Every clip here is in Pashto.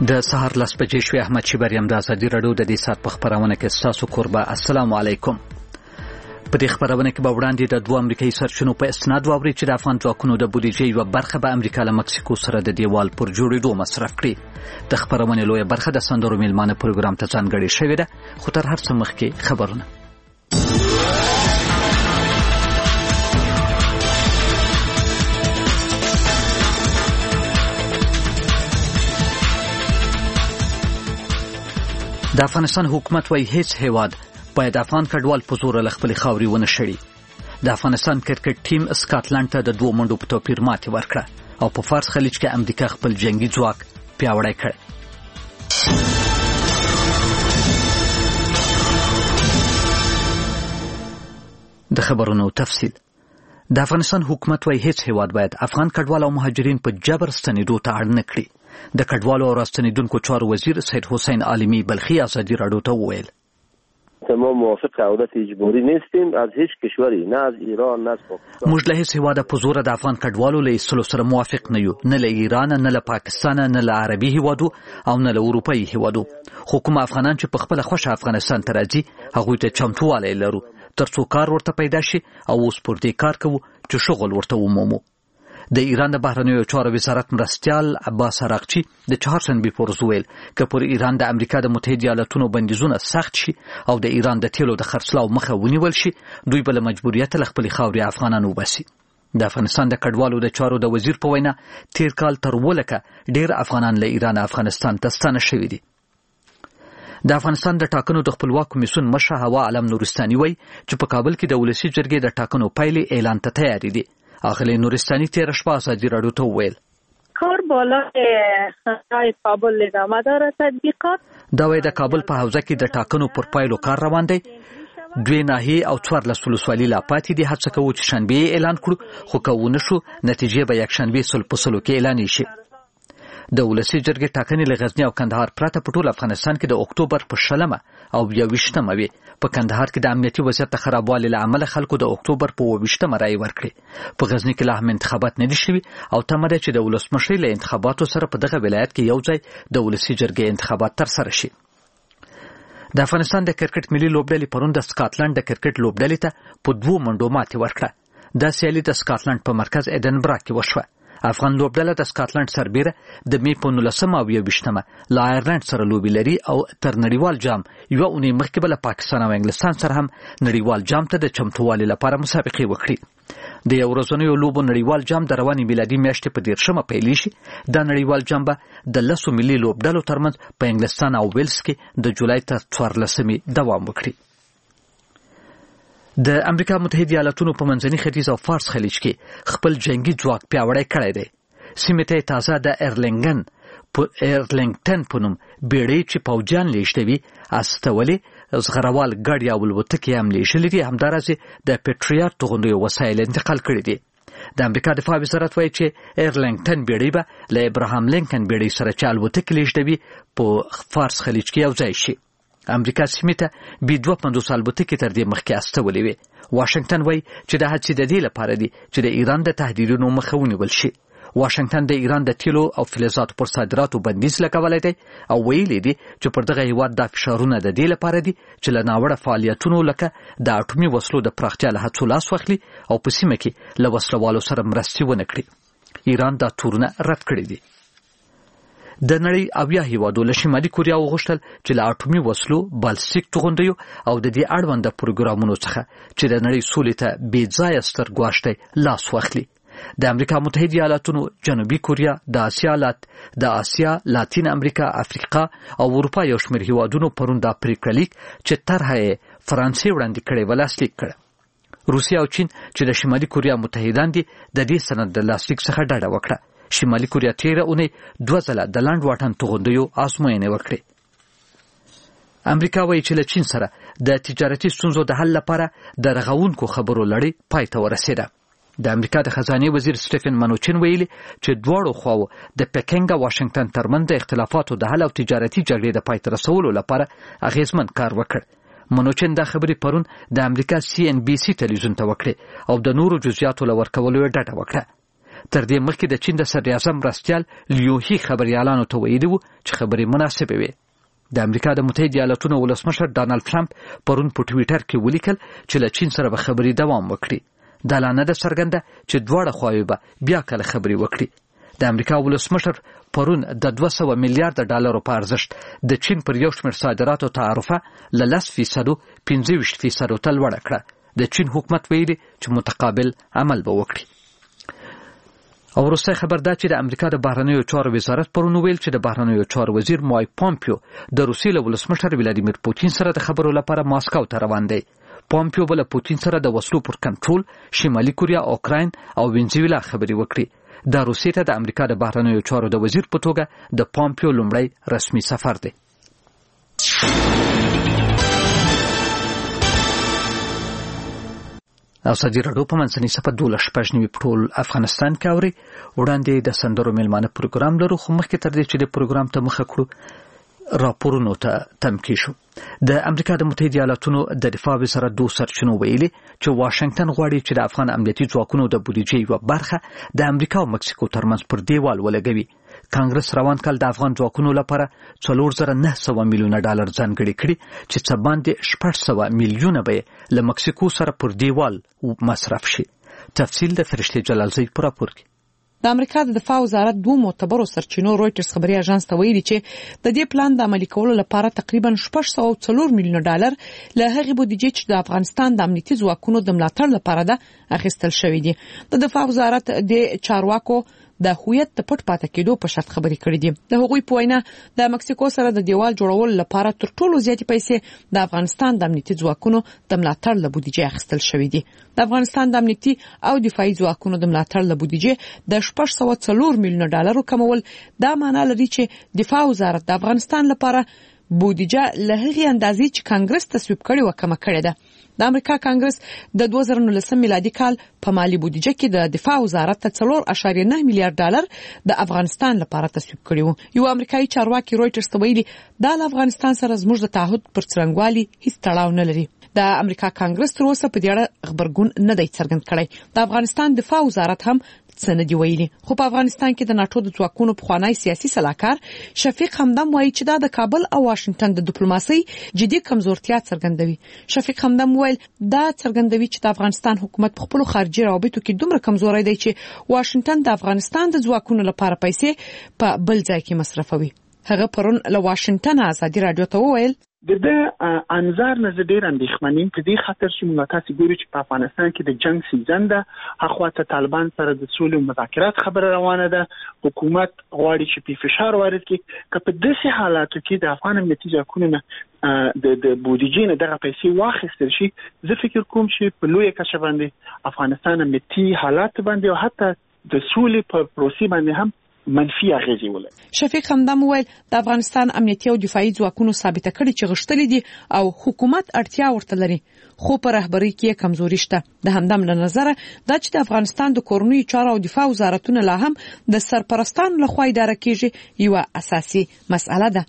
د سهار 10 بجې شوې. احمد شیبریم د ازادي رادیو د دې سات په خبرونه کې تاسو قربا. السلام علیکم. په دې خبرونه کې به وړاندې د دوه امریکایي سرچینو په اسناد واوري چې د افغان ځواکونو د بودیجې یو برخه به امریکا له مکسیکو سره د دیوال پر جوړېدو مصرف کړي. د خبرونه لویه برخه د سندرو میلمانه پروګرام ته ځانګړې شوې ده، خو تر هر څه مخکې خبرونه. د افغانستان حکومت وايي هیڅ هیواد باید افغان کډوال په زور له خپل خاورې ونه شړي. د افغانستان کرکټ ټیم سکاټلند ته د 2 منډو په توپیر ماتې ورکړه او په فارس خلیج کې امریکا خپل جنگي ځواک پیاوړی کړ. د خبرونو تفصیل. د افغانستان حکومت وايي هیڅ هیواد باید افغان کډوال او مهاجرین په جبر ستنېدو ته اړ نه کړي. د کډوالو او راستنیدونکو چارو وزیر سید حسین عالمی بلخی ازادی رادیو ته وویل: ما موافق عودت اجباری نیستیم از هیچ کشوری، نه از ایران نه از پاکستان. موږ له هیڅ هیواده په زور د افغان کډوالو له ایستلو سره موافق نه یو، نه له ایران نه له پاکستان نه له عربي هیوادو او نه له اروپایي هیوادو. خو کوم افغانان چې په خپل خوښه افغانستان ته راځي هغوی ته چمتووالی لرو ترڅو کار ورته پیدا شي او اوس پر دې کار کوو چې شغل ورته ومومو. د ایران د بهرنیو چارو وزارت مرستیال عباس عراقچی د چهارشنبې په ورځ ویل که پر ایران د امریکا د متحده ایالاتونو بندیزونه سخت شي او د ایران د تیلو د خرڅلاو مخه ونیول شي، دوی به له مجبوریت له خپلې خاورې افغانان وباسي. د افغانستان د کډوالو د چارو د وزیر په وینا تیر کال تر ولکه ډیر افغانان له ایران افغانستان ته ستانه شوي دي. د افغانستان د ټاکنو د خپلواک کمیسیون مشر هوا علم نورستاني وایي چې په کابل کې د ولسی جرګې د ټاکنو پایلې اعلان ته تیاری دي. اغلی نورستانی تیر شپه ازادی رادیو ته وویل: کار بالای کابل له مدار تطبیقات دا وایي د کابل په حوزه کې د ټاکنو پر پایلو کار روان دی. 2 ناحیې او 14 ولسوالۍ لا پاتې دي. هڅه کوو چې شنبه اعلان کړو، خو که ونه شو نتیجې به یکشنبه سلو کې اعلان شي. د ولسی جرګې ټاکنې له غزنی او کندهار پرته په ټول افغانستان کې د اکتوبر په 20 او 22 وي. په کندهار کې د امنیتي وضعیت د خرابوالي له امله خلکو د اکتوبر په 22 رای ورکړي. په غزنی کې لا هم انتخابات نه دي شوي او تمه ده چې د ولسمشر له انتخاباتو سره په دغه ولایت کې یو ځای د ولسی جرګې انتخابات تر سره شي. د افغانستان د کرکټ ملي لوبډلې پرون د سکاټلند د کرکټ لوبډلې ته په 2 منډو ماتې ورکړه. دا سیالي د سکاټلند په مرکز ایډنبرا کې وشوه. افغان لوبډله د سکاټلند سربیره د می په 19 او 21 له آیرلند سره لوبي لري او تر نړیوال جام یو اونۍ مخکې به له پاکستان او انګلستان سره هم نړیوال جام ته د چمتووالي لپاره مسابقې وکړي. د یو ورځنیو لوبو نړیوال جام د روانې میلادي میاشتې په 13 پیل شي. دا نړیوال جام به د 10 ملي لوبډلو ترمنځ په انګلستان او ویلز کې د جولای تر 14 دوام وکړي. د امریکا متحده ایالاتونو په منځني ختیځ او فارس خلیج کې خپل جنگي ځواک پیاوړی کړی دی. سیمې ته تازه د ایرلنګټن په نوم بیړۍ چې پوځیان لیږدوي استولې زغروال ګاډي او الوتکې هم لیږلي دي. همداراز د پیټریاټ توغندیو وسایل انتقال کړي دي. د امریکا دفاع وزارت وایي چې ایرلنګټن بیړۍ به له ابراهام لینکن بیړۍ سره چې الوتکې لیږدوي په فارس خلیج کې یو ځای شي. امریکا سیمې ته B-52 الوتکې تر دې مخکې استولې وي. واشنگټن وایي چې دا هڅې د دې لپاره دي چې د ایران د تهدیدونو مخه ونیول شي. واشنگټن د ایران د تیلو او فلزاتو پر صادراتو بندیز لګولی دی او ویلي دي چې پر دغه هیواد دا فشارونه د دې لپاره دي چې له ناوړه فعالیتونو لکه د اټومي وسلو د پراختیا له هڅو لاس واخلي او په سیمه کې له وسلوالو سره مرستې ونه کړي. ایران دا تورونه رد کړي دي. د نړۍ 80 هیوادو له شمالي کوریا وغوښتل چې له اټومي وسلو، بالستیک توغندیو او د دې اړوند پروګرامونو څخه چې د نړۍ سولې ته بې ځایه ستر ګواښ لاس واخلي. د امریکا متحده ایالاتونو، جنوبي کوریا، د آسیا، لاتین امریکا، افریقا او اروپا یو شمېر هیوادونو پرون دا پریکړه لیک چې طرحه فرانسې وړاندې کړې ولاسلیک کړه. روسیا او چین چې د شمالي کوریا متحدان دي د دې سند د لاسلیک څخه ډډه وکړه. شمالي کوریا تیره اونۍ 2 ځله د لاند واټن توغندیو آزموینې وکړې. امریکا وایي چې له چین سره د تجارتي ستونزو د حل لپاره د رغونکو خبرو لړۍ پای ته ورسېده. د امریکا د خزانه وزیر سټیفن منوچن ویلي چې دواړو خواو د پکینګ او واشنگټن ترمنځ د اختلافاتو د حل او تجارتي جګړې د پای ته رسولو لپاره اغیزمن کار وکړ. منوچن دا خبرې پرون د امریکا CNBC تلویزیون ته وکړې او د نورو جزئیاتو لور کولو ډډه وکړه. تر دې مخکې د چین د صدر اعظم مرستیال لیوهی خبريالانو ته ویلي وو چې خبرې مناسبه وي. د امریکا د متحده ایالاتونو ولسمشر ډانلډ ټرمپ پرون په ټویټر کې ولیکل چې له چین سره به خبرې دوام وکړي. دا لا نه ده څرګنده چې دواړه خواوې به بیا کله خبرې وکړي. د امریکا ولسمشر پرون د 200 میلیارډ ډالرو په ارزښت د چین پر یو شمېر صادراتو تعرفه له 10% 25% ته لوړه کړه. د چین حکومت ویلي چې متقابل عمل به وکړي. او وروستی خبر دا چې د امریکا د بهرنیو چارو وزارت پرون ویل چې د بهرنیو چارو وزیر مایک پامپیو د روسیې له ولسمشر ولادیمیر پوتین سره د خبرو لپاره ماسکو ته روان دی. پامپیو بل پوتین سره د وسلو پر کنټرول، شمالي کوریا، اوکراین او وینزویلا خبرې وکړي. دا روسیې ته د امریکا د بهرنیو چارو د وزیر په توګه د پامپیو لومړی رسمي سفر دی. او سعودي راډیو په منځنۍ صفه 12 پټول افغانستان کې اوري. وړاندې د سندرو میلمانه پروګرام لرو، خو مخکې تر دې چې د پروګرام ته مخه کړو راپورونو ته تمکی شو. د امریکا د متحده ایالاتونو د دفاع وزارت دوه سرچینو ویلي چې واشنگټن غواړي چې د افغان امنیتي ځواکونو د بودیجې یوه برخه د امریکا او مکسیکو ترمنځ پر دیوال ولګوي. کانګرس روان کال د افغان ځواکونو لپاره 4900 میلیونه ډالر ځانګړي کړي چې څه باندې 600 میلیونه به له مکسیکو سره پر دیوال مصرف شي. تفصیل د فرشته جلالزی پر راپور کې. د امریکا د دفاع وزارت دوه معتبرو سرچینو رويټرز خبري اژانس ته ویلي چې د دې پلان د عملي کولو لپاره تقریبا 604 میلیونه ډالر له هغې بودیجې چې د افغانستان د امنیتي ځواکونو د ملاتړ لپاره ده اخیستل شوې دي. د دفاع وزارت د چارواکو د هویت د پټ پاتې کېدو په شرط خبرې کړې دي. د هغوی په وینا د مکسیکو سره د دیوال جوړولو لپاره تر ټولو زیاتې پیسې د افغانستان د امنیتي ځواکونو د ملاتړ له بودیجې اخیستل شوې دي. د افغانستان د امنیتي او دفاعي ځواکونو د ملاتړ له بودیجې د 604 میلیونه ډالرو کمول دا معنی لري چې دفاع وزارت د افغانستان لپاره بودیجه له هغې اندازې چې کانګرس تصویب کړې و کمه کړې ده. د امریکا کانګرس د 2019 میلادي کال په مالی بودیجه کې د دفاع وزارت ته 4.9 میلیارډ ډالر د افغانستان لپاره تصویب کړی و. یو امریکایي چارواکي رويټرز ته ویلي دا له افغانستان سره زموږ د تعهد پر څرنګوالي هیڅ تړاو نه لري. د امریکا کانګرس تر اوسه په دې اړه خبرګون نه دی څرګند کړی. د افغانستان دفاع وزارت هم څه نه دی ویلي. خو په افغانستان کې د ناتو د ځواکونو پخوانی سیاسي سلاکار شفیق همدم وایي چې دا د کابل او واشنگټن د ډیپلوماسۍ جدي کمزورتیا څرګندوي. شفیق همدم ویل دا څرګندوي چې د افغانستان حکومت په خپل خارجي روابطو کې دومره کمزوري دی چې واشنگټن د افغانستان د ځواکونو لپاره پیسې په بل ځای کې مصرفوي. هغه پرون له واشنگټن ازادي راډیو ته وویل د انظار نه ډیر اندېښمنیم په دې خاطر چې موږ تاسو ګورو چې په افغانستان کې د جنگ سیزن ده، اخواته طالبان سره د سولې مذاکرات خبره روانه ده، حکومت غواړي چې په فشار وارد کړي. که په داسې حالاتو کې د افغان امنیتي ځواکونو نه د بودیجې نه دغه پیسې واخیستل شي، زه فکر کوم چې په لویه کچه باندې افغانستان امنیتي حالات باندې او حتی د سولې په پروسې باندې هم منفي اغیزې ولري. شفیق همدم ویل د افغانستان امنیتي او دفاعي ځواکونو ثابته کړي چې غښتلي دي او حکومت اړتیا ورته لري، خو په رهبرۍ کې کمزوري شته. د همدم له نظره دا چې د افغانستان د کورنیو چارو او دفاع وزارتونه لا هم د سرپرستانو لخوا اداره کیږي یو اساسي مسأله ده.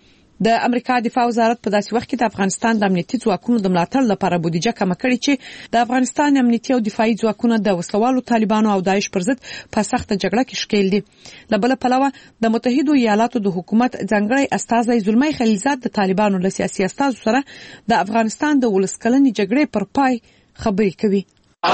د امریکا دفاع وزارت په داسې وخت کې د افغانستان د امنیتي ځواکونو د ملاتړ لپاره بودیجه کمه کړې چې د افغانستان امنیتي او دفاعي ځواکونه د وسلوالو طالبانو او داعش پر ضد په سخته جګړه کې ښکېل دي. له بل پلوه د متحده ایالاتو د حکومت ځانګړی استازی زلمی خلیلزاد د طالبانو له سیاسي استازو سره د افغانستان د ولسکلنې جګړې پر پای خبرې کوي.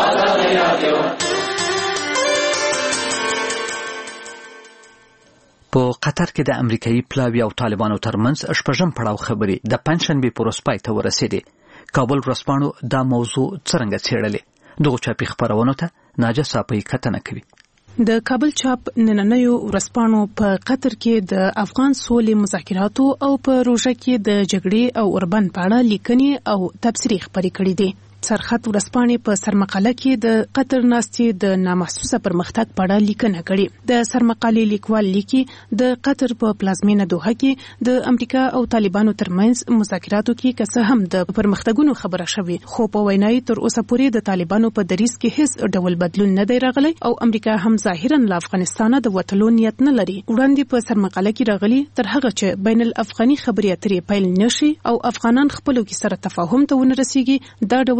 په قطر کې د امریکایي پلاوی او طالبانو ترمنځ شپږم پړاو خبرې د پنځشنبه پر ورځ پای ته ورسېدې. کابل ورځپاڼو دا موضوع څرنګه څېړلې؟ دغه چاپي خبرونو ته ناجه صاحب کتنه کوي. د کابل چاپ نننیو ورځپاڼو په قطر کې د افغان سولې مذاکراتو او په روژه کې د جګړې او اوربند په اړه لیکنې او تبصرې خبرې کړې دي. سرخط ورځپاڼې په سرمقاله کې د قطر ناستې د نامحسوسه پرمختګ په اړه لیکنه کړې. د سرمقالې لیکوال لیکي د قطر په پلازمینه دوحه کې د امریکا او طالبانو ترمنځ مذاکراتو کې که څه هم د پرمختګونو خبره شوې، خو په وینای تر اوسه پورې د طالبانو په دریځ کې هیڅ ډول بدلون نه دی راغلی او امریکا هم ظاهرا له افغانستان د وټلو نیت نه لري. وړاندې په سرمقاله کې راغلي تر هغه چې بین الافغاني خبرې اترې پیل نشي او افغانان خپلو کې سره تفاهم ته ونه رسیږي، دا ډول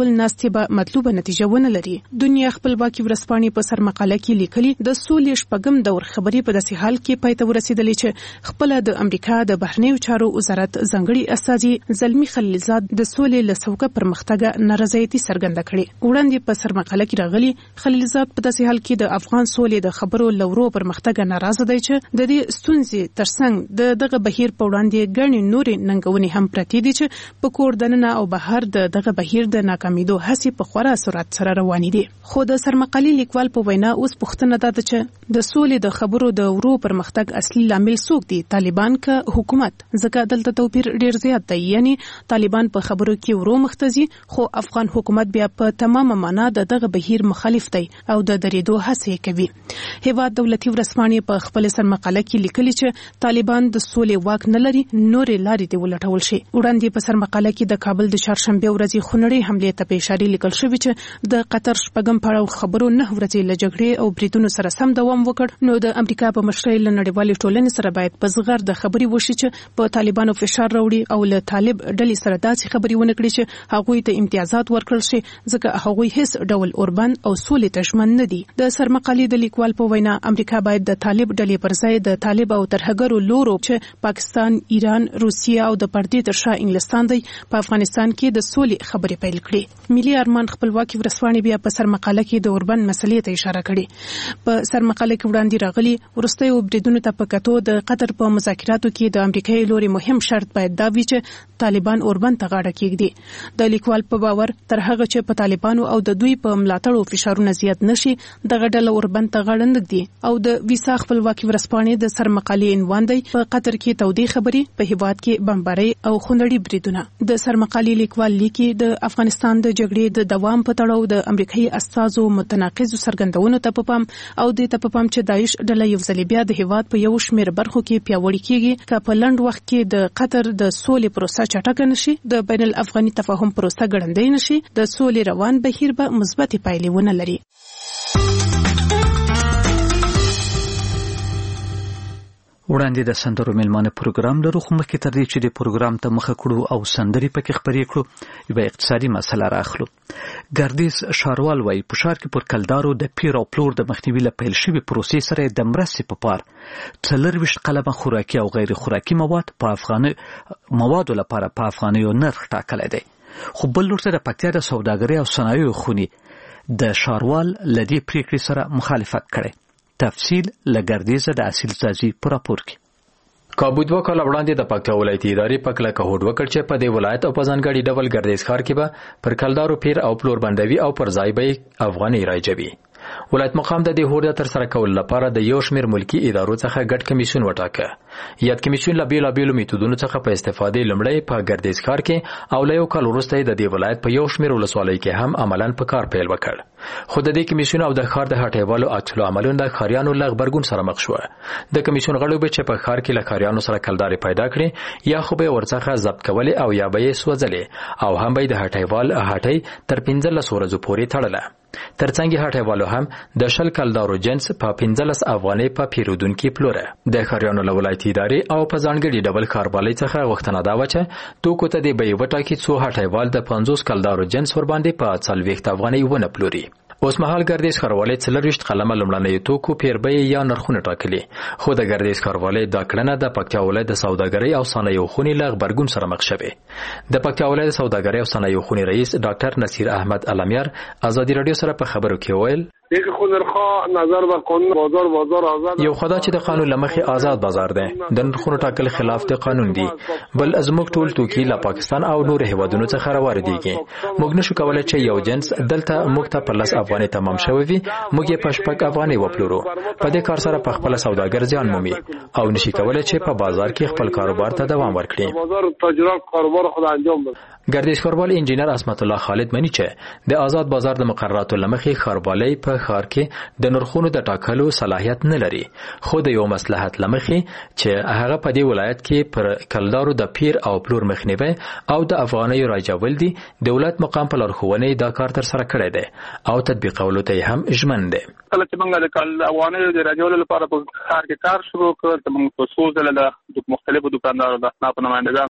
حل ناستې به مطلوبه نتیجه ونه لري. دنیا خپلواکي ورځپاڼې په سرمقاله کې لیکلي د سولې شپږم دور خبرې په داسې حال کې پای ته ورسېدلې چې خپل د امریکا د بهرنیو چارو وزارت ځنګړي استازي زلمی خلیلزاد د سولې له سوکه پرمختګ نارضایتي څرګنده کړې. وړاندې په سرمقاله کې راغلي خلیلزاد په داسې حال کې د افغان سولې د خبرو لورو پرمختګ ناراضه دی چې د دې ستونزې ترڅنګ دغه بهیر په وړاندې ګڼې نورې ننګونې هم پرتې دي چې په کور دننه او بهر دغه بهیر د ناکامیدو هڅې په خورا سرعت سره روانې دي. خو د سرمقالي لیکوال په وینا اوس پوښتنه ده چې د سولې د خبرو د ورو پرمختګ اصلي لامل څوک دی، طالبان که حکومت؟ ځکه دلته توپیر ډیر زیات دی. یعنی طالبان په خبرو کې ورو مختزي خو افغان حکومت بیا په تمامه معنا دغه بهیر مخالف دی او د درېدو هڅه کوي. هیواد دولتي ورځپاڼې په خپل سرمقاله کې لیکلي چې طالبان د سولې واک نه لري، نورې لارې دې ولټول شي. وړاندې په سرمقاله کې د کابل د چهارشنبه ورځې خونړۍ حملې ته په اشاره لیکل شوی چې د قطر شپږم پړاو خبرو 9 ورځې له جګړې او بریدونو سره سم دوام وکړ. نو د امریکا په مشرۍ له نړیوالې ټولنې سره باید په زغر د خبري وشي چې په طالبانو فشار راوړي او له طالب ډلې سره داسې خبري ونه کړي چې هغوی ته امتیازات ورکړل شي، ځکه هغوی هیڅ ډول اوربند او سولې ته ژمن نه دي. د سرمقالې د لیکوال په وینا امریکا باید د طالب ډلې پر ځای د طالب او ترهګرو لورو چې پاکستان، ایران، روسیه او د پردې تر شا انګلستان دی په افغانستان کې د سولې خبرې پیل کړي. ملي ارمان خپلواکي ورځپاڼې بیا په سرمقاله کې د اوربند مسلې ته اشاره کړې. په سرمقاله کې وړاندې راغلي وروستیو بریدونو ته په کتو د قطر په مذاکراتو کې د امریکایي لوري مهم شرط باید دا وي چې طالبان اوربند ته غاړه کېږدي. د لیکوال په باور تر هغه چې په طالبانو او د دوی په ملاتړو فشارونه زیات نشي دغه ډله اوربند ته غاړه نه ږدي. او د ویسا خپلواکي ورځپاڼې د سرمقالې عنوان دی په قطر کې تودې خبرې، په هیواد کې بمبارۍ او خونړي بریدونه. د سرمقالې لیکوال لیکي د افغانستان د جګړې د دوام په تړاو د امریکایي استازو متناقض څرګندونو ته په پام او د ته په پام چې داعش ډله یو ځل بیا د هیواد په یو شمېر برخو کې پیاوړې کیږي که په لنډ وخت کې د قطر د سولې پروسه چټکه نشي، د بین الافغاني تفاهم پروسه ګړندۍ نشي، د سولې روان بهیر به مثبت پایلې ونه لري. وړاندې د سندرو میلمانه پروګرام لرو، خو مخکې تر دې چې د پروګرام ته مخه کړو او سندرې پکې خپرې کړو یوه اقتصادي مسله راخلو. ګردیز ښاروال وایي په ښار کې پر کلدارو د پیر او پلور د مخنیوي له پیل شوي پروسې سره د مرستې په پار 24 قلمه خوراکي او غیر خوراکي مواد په افغاني موادو لپاره په افغانیو نرخ ټاکلی دی. خو بل لور ته د پکتیا د سوداګرۍ او صنایعو خونې د ښاروال له دې پریکړې سره مخالفت کړی. تفصیل لګردیزه د اصیل زازي پر راپور کې. کابو 2 کال وړاندې د پکتیا ولایتي ادارې په کلکه هوډ وکړ چې په دې ولایت او په ځانګړي ډول ګردیز ښار کې به پر کلدارو پیر او پلور بندوي او پر ځای به افغاني رایجوي. ولایت مقام د دې هوډ تر سره کول لپاره د یو شمېر ملکی ادارو څخه ګډ کمیسیون وټاکه. یاد کمیسیون له بیلابیلو میتودونو څخه په استفادې لمړی په ګردیز ښار کې او له یو کال وروسته د دې ولایت په یو شمېر ولسوالۍ کې هم عملاً په کار پیل وکړ. خو د دې کمیسیون او د ښار د هټیوالو عکس العملونو د ښاریانو له غبرګون سره مخ شو. د کمیسیون غړو به چې په ښار کې له ښاریانو سره کلدارې پیدا کړي یا خو به ورڅخه ضبط کولې او یا به یې سوځلې او هم به د هټیوال هټۍ تر 15 ورځې پورې تړله. ترڅنګ هټیوالو هم د 10 کلدارو جنس په 15 افغانۍ په پیرودونکو پلوره. د ښاریانو له ولایتي ادارې او په ځانګړي ډول ښاروالۍ څخه غوښتنه دا وه چې توکو ته د بیې وټاکي څو هټیوال د 50 کلدارو جنس ور باندې په 40 افغانۍ ونه پلوري. اوس مهال ګردیز ښاروالۍ 40 قلمه لومړنیو توکو پیربیې یا نرخونه ټاکلي. خو د ګردیز ښاروالۍ دا کړنه د پکتیا ولایت د سوداګرۍ او صنایعو خونې له غبرګون سره مخ شوې. د پکتیا ولایت د سوداګرۍ او صنایعو خونې رئیس ډاکټر نصیر احمد علمیار ازادي رادیو سره په خبرو کې وویل یکی خود نرخ‌ها نظر به قانون بازار آزاد یو خدا چې د قانون لمخې آزاد بازار دی د نرخونو ټاکل خلاف د قانون دی بل زموږ ټول توکي له پاکستان او نور هیوادونو څخه راوړديږي موږ نشو کولای چې یو جنس دلته موږ ته په 10 افغانۍ تمام شوی وي موږ یې په 6 افغانۍ وپلورو په دې کار سره په خپل سوداګر ځان مومي او نشي کولای چې په بازار کې خپل کاروبار ته دوام ورکړي بازار تجارت کاروبار خود انجام بده ګردیز ښاروال انجینر اسمت الله خالد منی چې د آزاد بازار د مقرراتو لمخې ښاروالۍ په ښار کې د نرخونو د ټاکلو صلاحیت نه لري خو د یو مصلحت لمخې چې هغه په دې ولایت کې پر کلدارو د پیر او پلور مخنیوي او د افغانۍ راجول دي دولت مقام په لارښوونې دا کار تر سره کړی دی او تطبیقولو ته هم ژمن دی کله چې موږ د افغانۍ د راجول لپاره په ښار کې کار شروع کړ ته موږ په څو ځله د مختلفو دکاندارو د اصنافو نمائندګان